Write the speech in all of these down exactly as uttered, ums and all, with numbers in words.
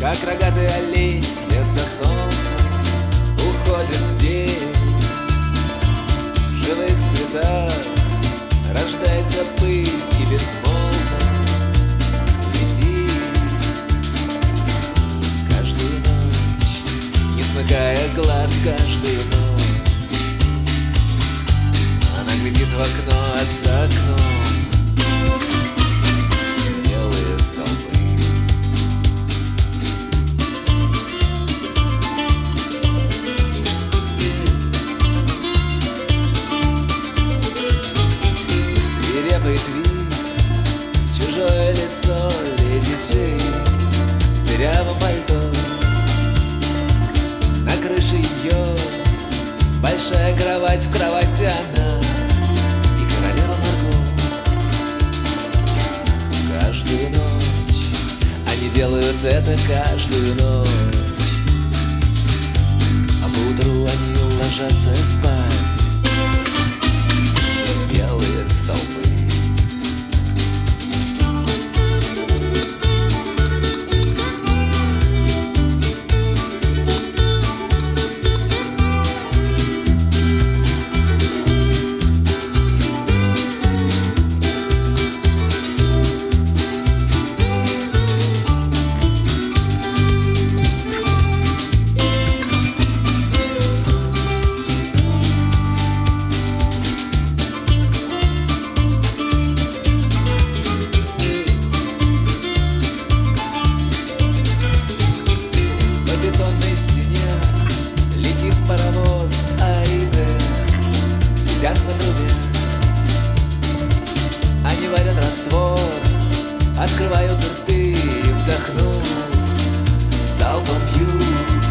как рогатый олень вслед за солнцем уходит день. В живых цветах рождается пыль и безмолвно летит каждую ночь, не смыкая глаз каждую ночь. Она глядит в окно, а за окном белые столбы. Свирепый твист, чужое лицо леди Джейн в дырявом пальто. На крыше ее большая кровать, в кровати она и королева Марго. Каждую ночь они делают это, каждую ночь, а поутру они ложатся спать в белые столбы. Паровоз Аиде сидят на трубе. Они варят раствор, открывают рты и, вдохнув, залпом пьют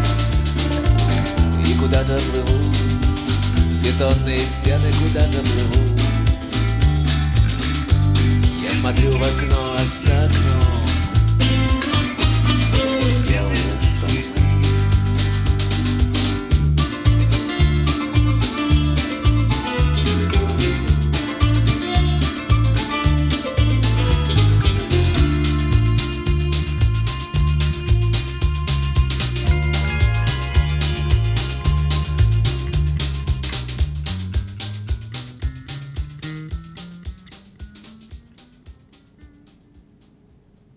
и куда-то плывут. Бетонные стены куда-то плывут. Я смотрю в окно, а за окном